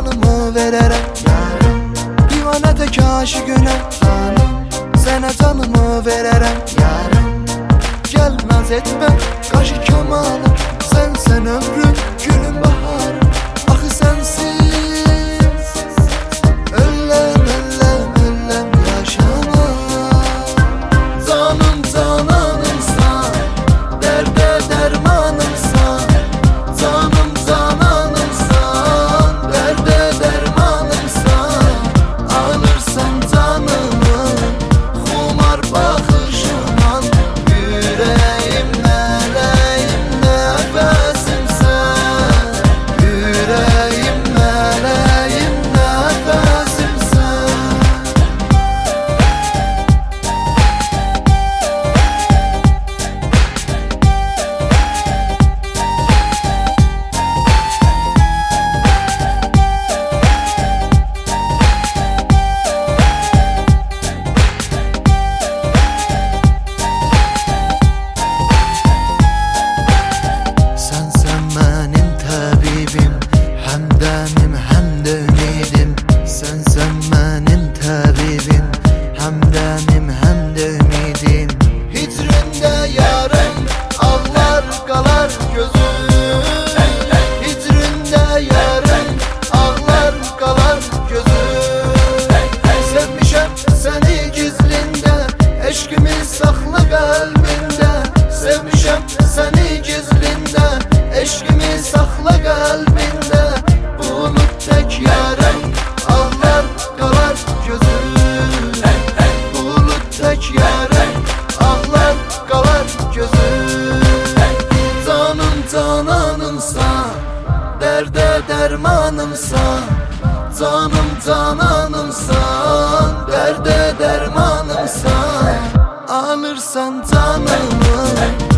canımı vererem yarım. Divane tek aşıkına canım, sana canımı vererem yarım. Gel naz etme kaşı kemalım, sen ömrüm gülüm baharım. Axı sensiz öləm yaşamam. Canım cananımsan, derde dermanımsan. Canım cananımsan, derde dermanımsan. Alırsan canımı xumar baxışından. Yüreğim mələyim nəfəsimsən. Yüreğim mələyim nəfəsimsən. Sensen benim tabibim, hemdenim hem de ümidim. Sensen benim tabibim, hemdenim hem de ümidim. Hitrinde yarım ağlar kalar gözüm. Hitrinde yarım ağlar kalar gözüm. Sevmişem seni gizlinde, eşkimi sakla kalbinde. Sevmişem seni gizlinde, eşkimi sakla kalbinde. Bulut tek yarım ağlar kalar gözüm. Bulut tek yarım ağlar kalar gözüm. Canım cananımsan, derde dermanımsan. Canım cananımsan, derde dermanımsan. Alırsan canımı